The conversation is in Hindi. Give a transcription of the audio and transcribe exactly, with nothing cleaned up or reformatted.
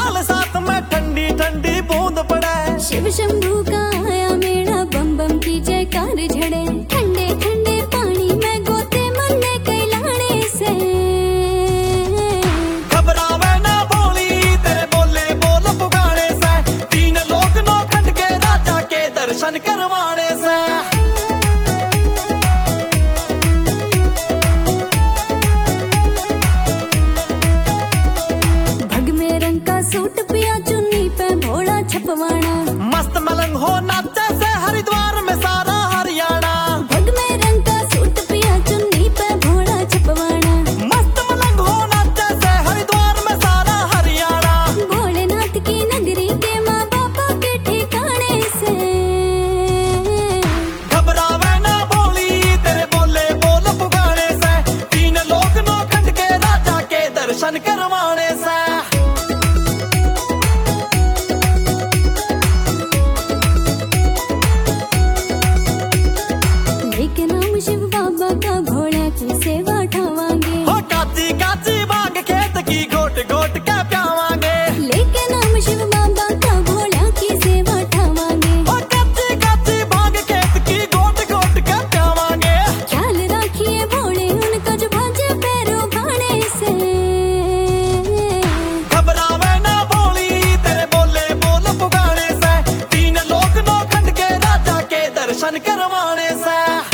नाल साथ में ठंडी ठंडी बूंद पड़े। शिव शंभू का आया मेरा, बम बम की जयकार झड़े। ठंडे ठंडे पानी में गोते मरने कैलाने से। घबरावे ना भोली तेरे बोले बोल पुगाने से। तीन लोक नौ खंड के राजा के दर्शन करवाने से। सूट पिया चुन्नी पे भोला छपवाना। मस्त मलंग हो नाचे से हरिद्वार में सारा हरियाणा। भग में रंग का सूट पिया चुन्नी पे भोला छपवाना। मस्त मलंग हो नाचे से हरिद्वार में सारा हरियाणा। भोलेनाथ की नगरी के माँ बापा के ठिकाने से। घबरावे ना भोली तेरे बोले बोल पुगाने से। तीन लोक नौ खंड के राजा के दर्शन करवाने से। शिव बाबा का भोला की सेवा ठावांगे। हो काची काची भांग खेत की घोट घोट के प्यावांगे। लेके नाम शिव बाबा का भोला की सेवा ठावांगे। हो काची काची भांग खेत की घोट घोट के प्यावांगे। ख्याल रखिए भोले उनका जो भाजे पैरों खाने से। घबरावे ना भोली तेरे बोले बोल पुगाने से। तीन लोक नौ खंड के राजा के दर्शन करवाने से।